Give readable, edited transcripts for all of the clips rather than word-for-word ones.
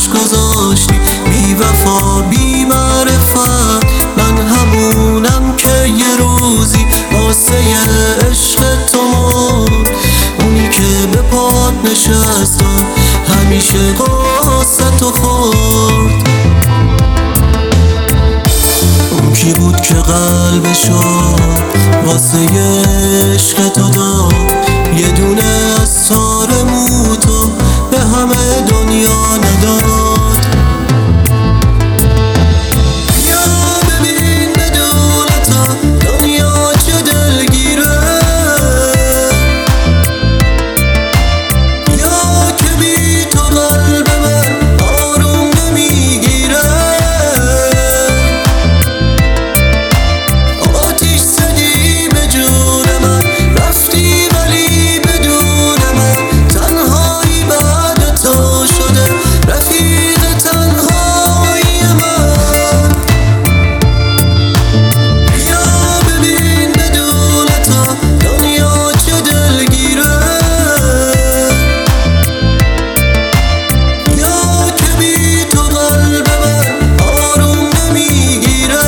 چشم گذاشتی، بی وفا بی معرفت. من همونم که یه روزی واسه عشق تو مرد، اونی که به پات نشست و همیشه قصه تو خورد. اون کی بود که قلبشو واسه عشق تو داد، یه دونه از تار موتو به همه دنیا نداد. بیا ببین بدون تو دنیا چه دلگیره، بیا که بی تو قلب من آروم نمیگیره. آتیش زدی به جون من، رفتی ولی بدون من، تنهایی بعد تو شده رفیق تنهایی من. بیا ببین بدون تو دنیا چه دلگیره، بیا که بی تو قلب من آروم نمیگیره.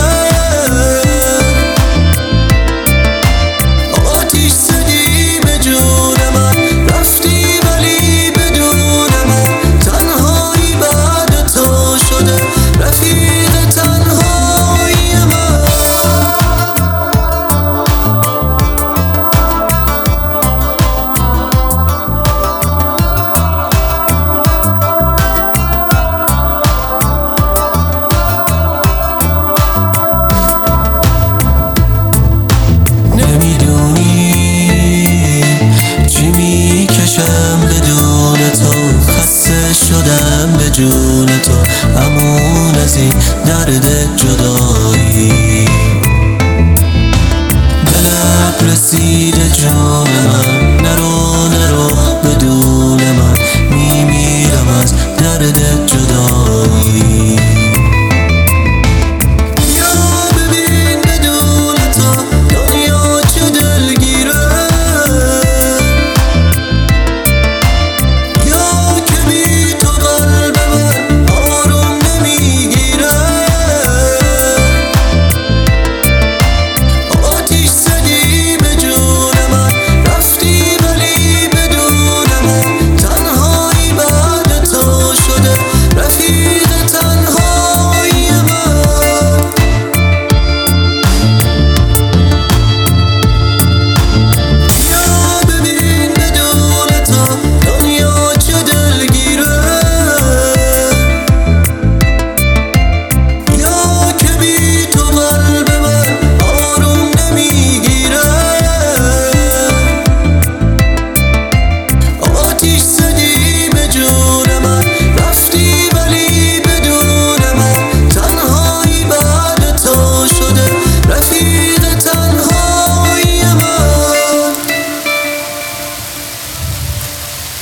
آتیش زدی به جون من، رفتی ولی بدون من، تنهایی بعد تو شده رفیق تنهایی من. نمیدونی چی میکشم بدون تو، خسته شدم به جون تو، همون از این درد